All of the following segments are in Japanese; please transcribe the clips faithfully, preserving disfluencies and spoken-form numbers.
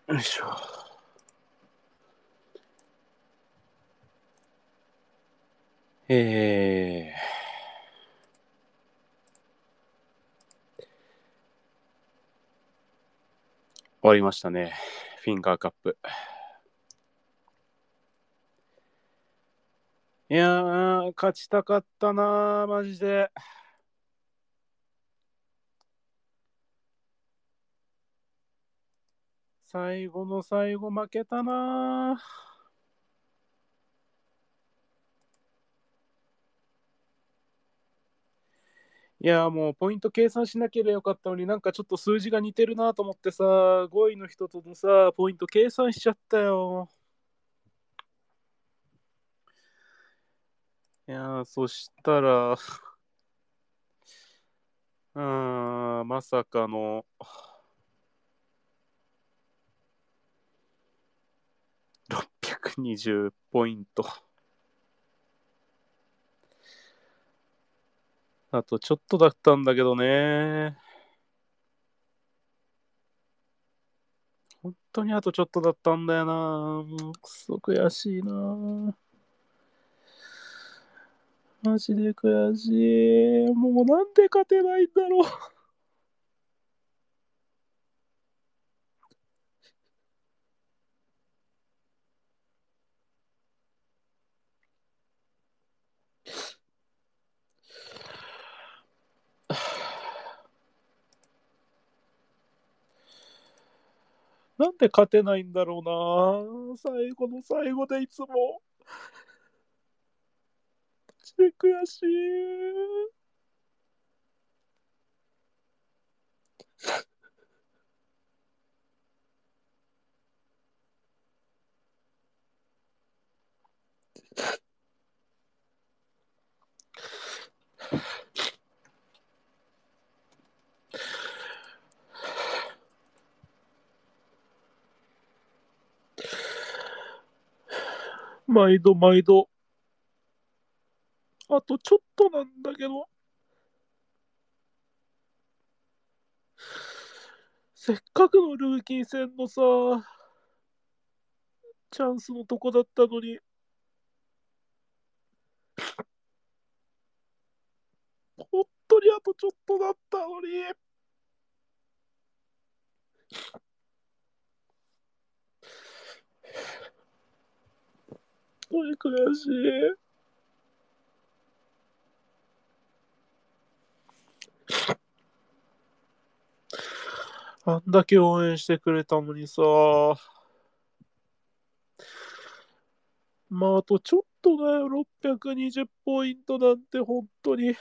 よいしょ。えー、終わりましたね。フィンガーカップ。いやー、勝ちたかったなー、マジで。最後の最後負けたなー。いやーもうポイント計算しなければよかったのになんかちょっと数字が似てるなと思ってさ、ごいの人とのさ、ポイント計算しちゃったよ。いやー、そしたら、うーん、まさかの、ろっぴゃくにじゅうポイント。あとちょっとだったんだけどね。本当にあとちょっとだったんだよな。もうくそ悔しいな。マジで悔しい。もうなんで勝てないんだろう。なんで勝てないんだろうな。最後の最後でいつも。マジで悔しい。毎度毎度。あとちょっとなんだけど。せっかくのルーキー戦のさ、チャンスのとこだったのに。本当にあとちょっとだったのに。これ悔しい。あんだけ応援してくれたのにさ。まあ、あとちょっとだよ。ろっぴゃくにじゅうポイントなんて本当に。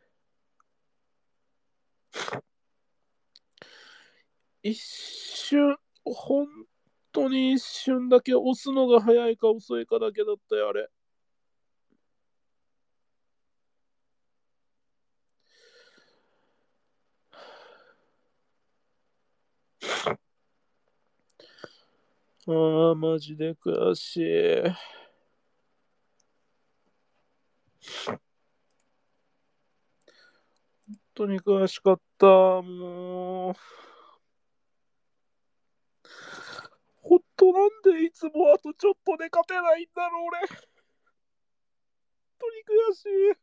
一瞬、本当に一瞬だけ押すのが早いか遅いかだけだったよ、あれ。ああ、マジで悔しい。本当に悔しかった。もう。本当なんでいつもあとちょっとで勝てないんだろう、俺。本当に悔しい。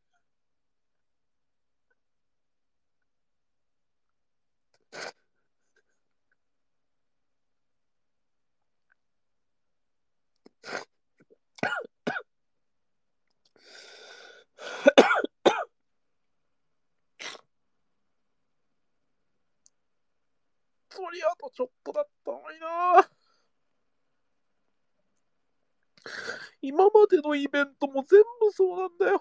本当にあとちょっとだったのにな。今までのイベントも全部そうなんだよ。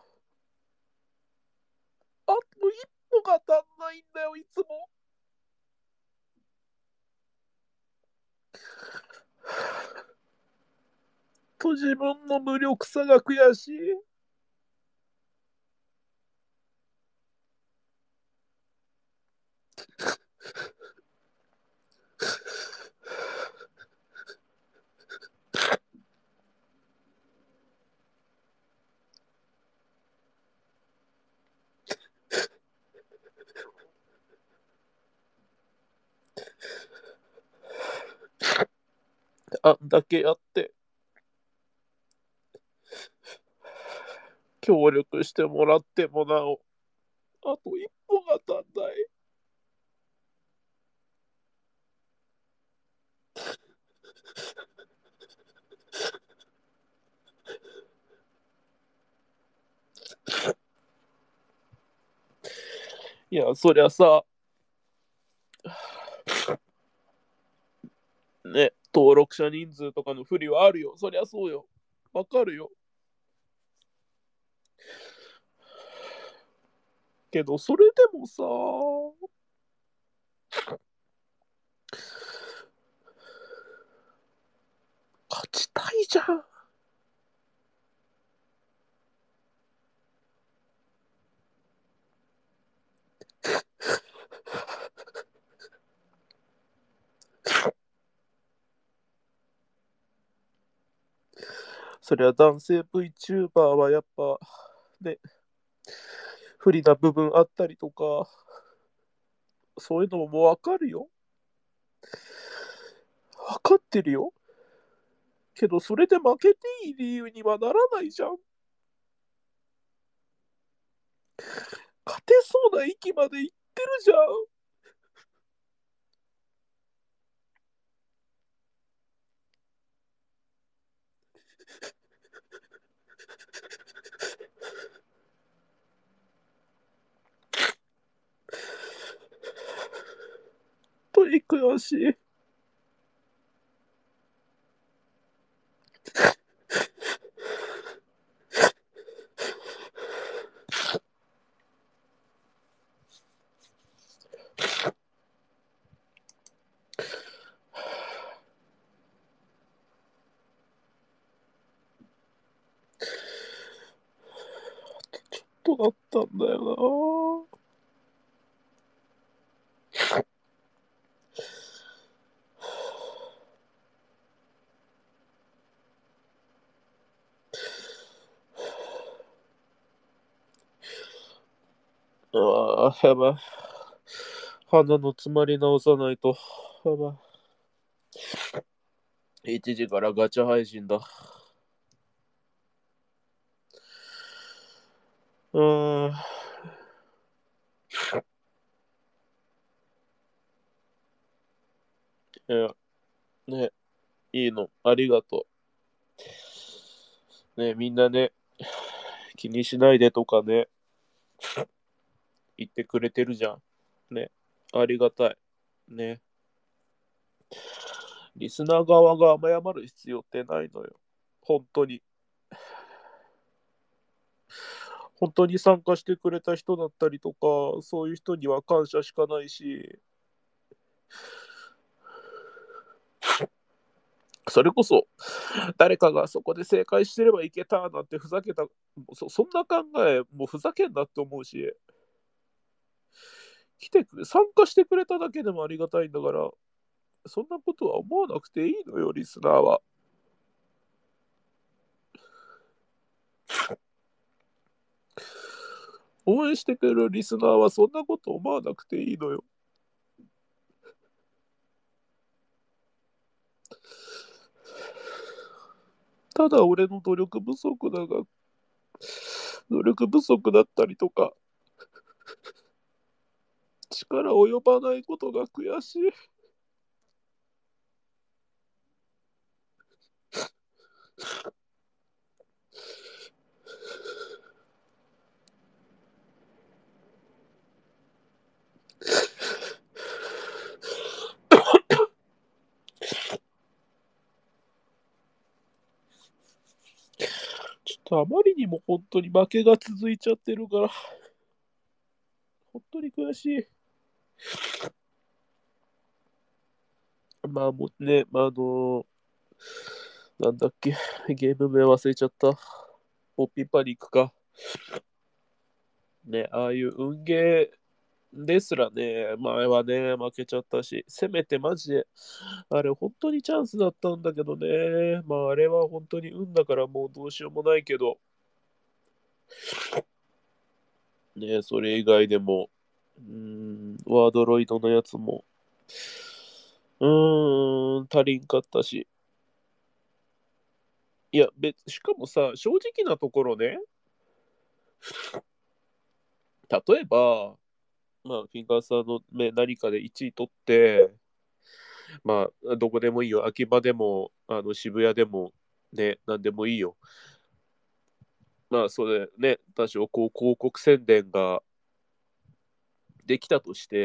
あと一歩が足んないんだよ、いつも。と自分の無力さが悔しい。 あんだけやって、協力してもらってもなお、あと一歩が足んない。いや、そりゃさ、ね、登録者人数とかの不利はあるよ。そりゃそうよ。わかるよ。けど、それでもさ、勝ちたいじゃん。そりゃ男性 VTuber はやっぱ、ね、不利な部分あったりとか、そういうのももうわかるよ。わかってるよ。けど、それで負けていい理由にはならないじゃん。勝てそうな域まで行ってるじゃん。とに悔しい。とだったんだよな。ああ、やばい。鼻の詰まり直さないと。やばい。いちじからガチャ配信だ。うーん。いや、ね、いいの。ありがとう。ね、みんなね、気にしないでとかね、言ってくれてるじゃん。ね、ありがたい。ね。リスナー側が謝る必要ってないのよ。本当に。本当に参加してくれた人だったりとか、そういう人には感謝しかないし、それこそ、誰かがそこで正解してればいけたなんてふざけた、そそんな考え、もうふざけんなって思うし、来てくれ、参加してくれただけでもありがたいんだから、そんなことは思わなくていいのよ、リスナーは。応援してくれるリスナーはそんなこと思わなくていいのよ。ただ俺の努力不足だが、努力不足だったりとか、力及ばないことが悔しい。ちょっとあまりにも本当に負けが続いちゃってるから、本当に悔しい。まあもうね、まあ、あのなんだっけ、ゲーム名忘れちゃった。ポッピーパニックか。ね、ああいう運ゲーですらね、前はね、負けちゃったし、せめてマジで、あれ本当にチャンスだったんだけどね、まああれは本当に運だからもうどうしようもないけど、ね、それ以外でも、うーん、ワードロイドのやつも、うーん、足りんかったし、 いや、別、しかもさ、正直なところね、例えば、まあ、フィンガーさんの、ね、何かでいちい取って、まあ、どこでもいいよ。秋葉でも、あの渋谷でも、ね、なんでもいいよ。まあ、それね、多少こう広告宣伝ができたとして、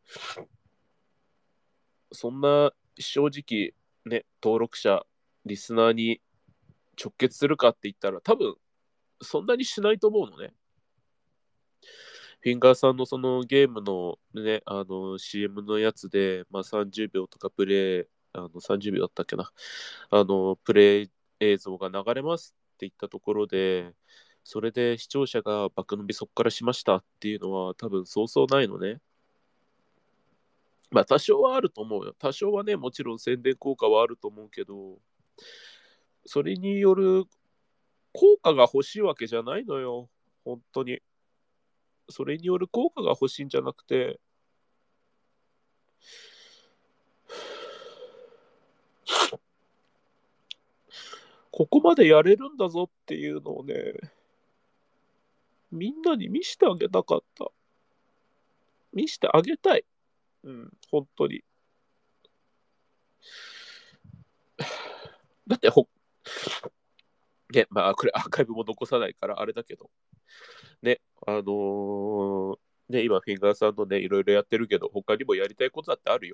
そんな正直、ね、登録者、リスナーに直結するかって言ったら、多分、そんなにしないと思うのね。フィンガーさんのそのゲームのね、あの シーエム のやつで、まあ、さんじゅうびょうとかプレイ、あのさんじゅうびょうだったっけな、あのプレイ映像が流れますって言ったところで、それで視聴者が爆伸びそこからしましたっていうのは多分そうそうないのね。まあ多少はあると思うよ。多少はね、もちろん宣伝効果はあると思うけど、それによる効果が欲しいわけじゃないのよ。本当に。それによる効果が欲しいんじゃなくて、ここまでやれるんだぞっていうのをね、みんなに見せてあげたかった。見せてあげたい。うん、本当に。だってほ、ね、まあ、これアーカイブも残さないからあれだけど、ね、あのーね、今、フィンガーさんのね、いろいろやってるけど、他にもやりたいことだってあるよ。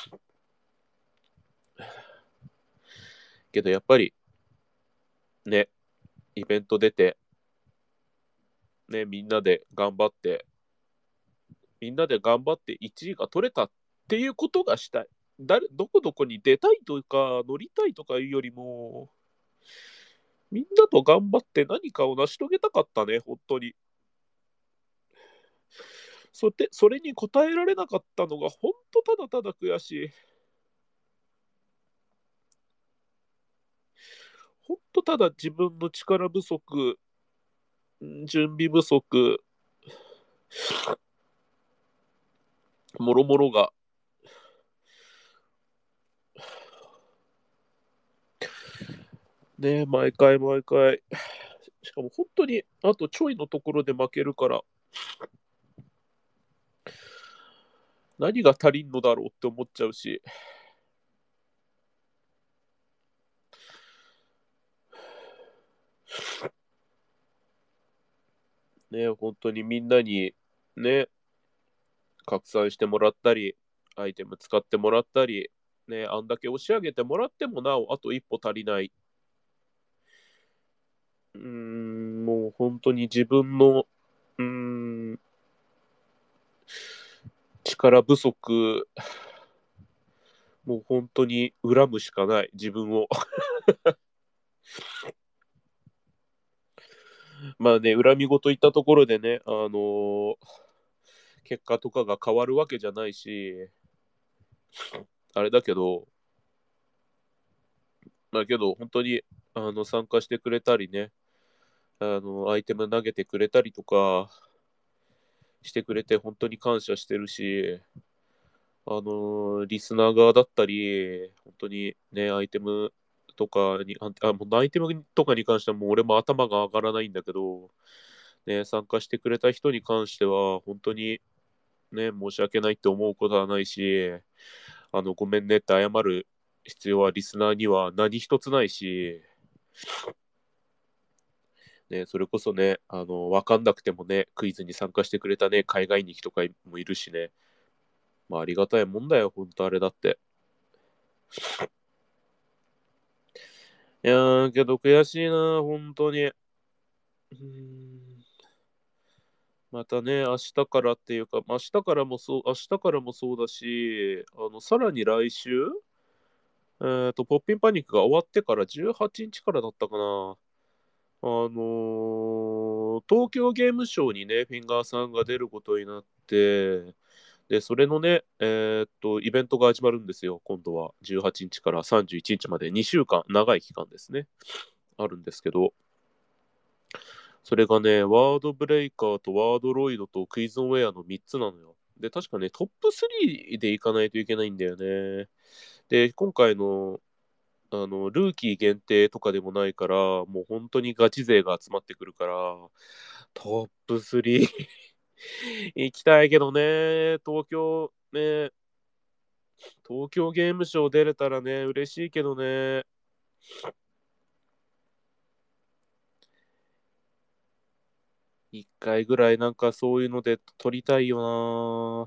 けど、やっぱり、ね、イベント出て、ね、みんなで頑張って、みんなで頑張っていちいが取れたっていうことがしたい。誰どこどこに出たいとか乗りたいとかいうよりも、みんなと頑張って何かを成し遂げたかったね、本当に。それそれに応えられなかったのが本当ただただ悔しい。本当ただ自分の力不足、準備不足、もろもろが。ね、毎回毎回。しかも本当に、あとちょいのところで負けるから、何が足りんのだろうって思っちゃうし。ね、本当にみんなにね、拡散してもらったり、アイテム使ってもらったり、ね、あんだけ押し上げてもらってもなお、あと一歩足りない。うーん、もう本当に自分の、うーん、力不足、もう本当に恨むしかない、自分を。まあね、恨み事言ったところでね、あのー結果とかが変わるわけじゃないし、あれだけど、だけど、本当にあの参加してくれたりね、あのアイテム投げてくれたりとかしてくれて本当に感謝してるし、あのリスナー側だったり、本当にね、アイテムとかに、あ、あもうアイテムとかに関してはもう俺も頭が上がらないんだけど、ね、参加してくれた人に関しては本当にね、申し訳ないって思うことはないし、あの、ごめんねって謝る必要はリスナーには何一つないし、ね、それこそね、あの、わかんなくてもね、クイズに参加してくれたね、海外に行きとかもいるしね、まあ、ありがたいもんだよ、ほんとあれだって。いやー、けど悔しいな、本当に。うーん、またね、明日からっていうか、明日からもそう、明日からもそうだし、あの、さらに来週、えっと、ポッピンパニックが終わってからじゅうはちにちからだったかな。あのー東京ゲームショウにね、フィンガーさんが出ることになって、で、それのね、えーっと、イベントが始まるんですよ、今度は。じゅうはちにちからさんじゅういちにちまでにしゅうかん、長い期間ですね。あるんですけど、それがね、ワードブレイカーとワードロイドとクイズオンウェアのみっつなのよ。で、確かね、トップスリーでいかないといけないんだよね。で、今回のあの、ルーキー限定とかでもないから、もう本当にガチ勢が集まってくるから、トップスリー 行きたいけどね、東京、ね、東京ゲームショウ出れたらね、嬉しいけどね。一回ぐらいなんかそういうので撮りたいよな。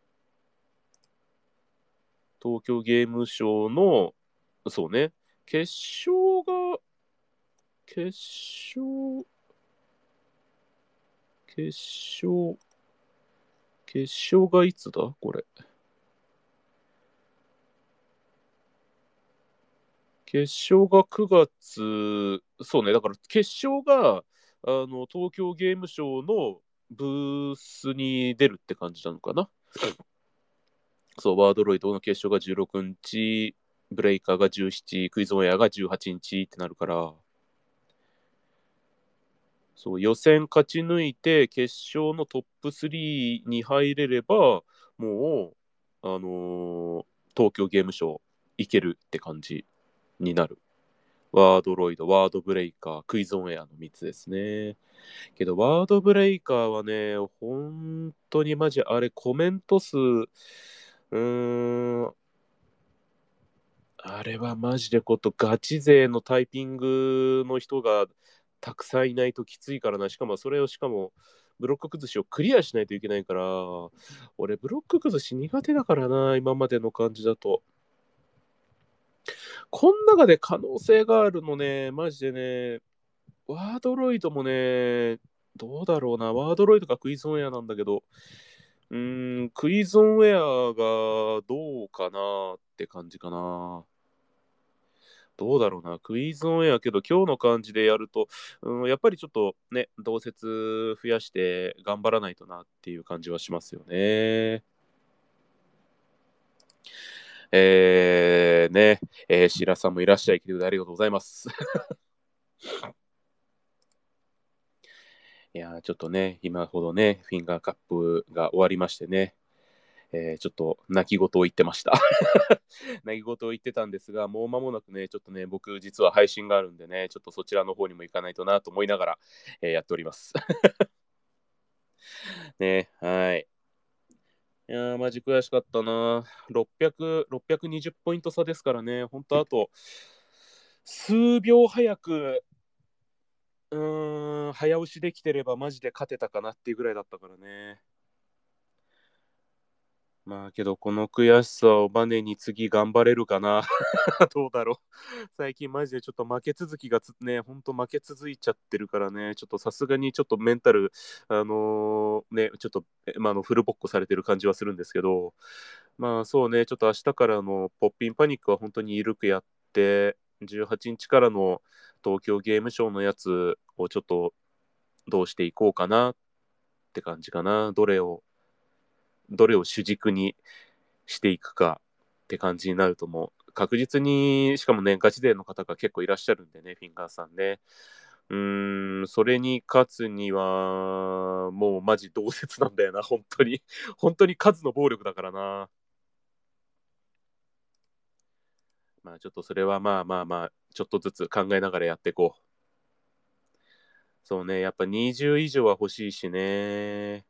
東京ゲームショウの、そうね、決勝が、決勝、決勝、決勝がいつだこれ。決勝がくがつ、そうね、だから決勝が、あの、東京ゲームショウのブースに出るって感じなのかな。そう、ワードロイドの決勝がじゅうろくにち、ブレイカーがじゅうしち、クイズオンエアがじゅうはちにちってなるから、そう、予選勝ち抜いて決勝のトップスリーに入れれば、もう、あのー東京ゲームショウ行けるって感じになる。ワードロイド、ワードブレイカー、クイズオンエアのみっつですね。けど、ワードブレイカーはね、本当にマジ、あれ、コメント数、うーん、あれはマジでこと、ガチ勢のタイピングの人がたくさんいないときついからな。しかも、それをしかも、ブロック崩しをクリアしないといけないから、俺、ブロック崩し苦手だからな、今までの感じだと。この中で可能性があるのね、マジでね、ワードロイドもね、どうだろうな、ワードロイドかクイズオンエアなんだけど、うーん、クイズオンエアがどうかなって感じかな。どうだろうな、クイズオンエアけど、今日の感じでやると、うん、やっぱりちょっとね、同説増やして頑張らないとなっていう感じはしますよね。えー、ね、えー、白さんもいらっしゃい、来てくれてありがとうございます。いやー、ちょっとね、今ほどね、フィンガーカップが終わりましてね、えーちょっと泣き言を言ってました。泣き言を言ってたんですが、もう間もなくね、ちょっとね、僕実は配信があるんでね、ちょっとそちらの方にも行かないとなと思いながら、えーやっております。ね、はい。いやー、マジ悔しかったな。ろっぴゃく、ろっぴゃくにじゅうポイント差ですからね、本当あと、数秒早く、うーん、早押しできてればマジで勝てたかなっていうぐらいだったからね。まあけど、この悔しさをバネに次頑張れるかな。どうだろう。最近マジでちょっと負け続きがつね、ほんと負け続いちゃってるからね、ちょっとさすがにちょっとメンタル、あのーね、ちょっと、まあ、あのフルボッコされてる感じはするんですけど、まあそうね、ちょっと明日からのポッピンパニックは本当に緩くやって、じゅうはちにちからの東京ゲームショウのやつをちょっとどうしていこうかなって感じかな。どれを、どれを主軸にしていくかって感じになると思う。確実に、しかもね、ガチ勢の方が結構いらっしゃるんでね、フィンガーさんね。うーん、それに勝つには、もうマジ同説なんだよな、本当に。本当に数の暴力だからな。まあちょっとそれはまあまあまあ、ちょっとずつ考えながらやっていこう。そうね、やっぱにじゅう以上は欲しいしね。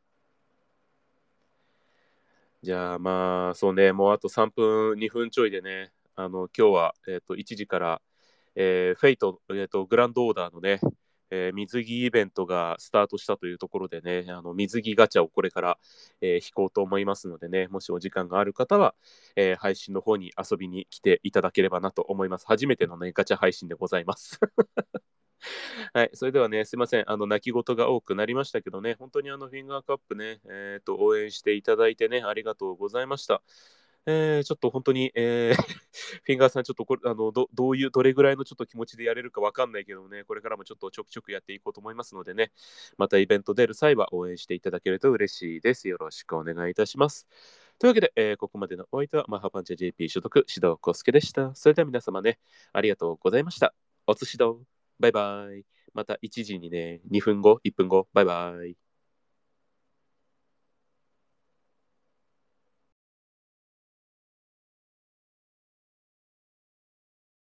じゃあまあ、そうね、もうあとさんぷん、にふんちょいでね、あの、今日は、えっ、と、いちじから、えーフェイト、えっ、と、グランドオーダーのね、えー水着イベントがスタートしたというところでね、あの水着ガチャをこれから、えー引こうと思いますのでね、もしお時間がある方は、えー配信の方に遊びに来ていただければなと思います。初めてのね、ガチャ配信でございます。はい、それではね、すいません、あの、泣き言が多くなりましたけどね、本当にあの、フィンガーカップね、えっ、と、応援していただいてね、ありがとうございました。えー、ちょっと本当に、えーフィンガーさん、ちょっとこれ、あの、ど、どういう、どれぐらいのちょっと気持ちでやれるかわかんないけどね、これからもちょっとちょくちょくやっていこうと思いますのでね、またイベント出る際は応援していただけると嬉しいです。よろしくお願いいたします。というわけで、えーここまでのお相手は、マハパンチャ ジェーピー 所属、指導コスケでした。それでは皆様ね、ありがとうございました。おつしど、バイバイ。またいちじにね、にふんご、いっぷんご、バイバイ。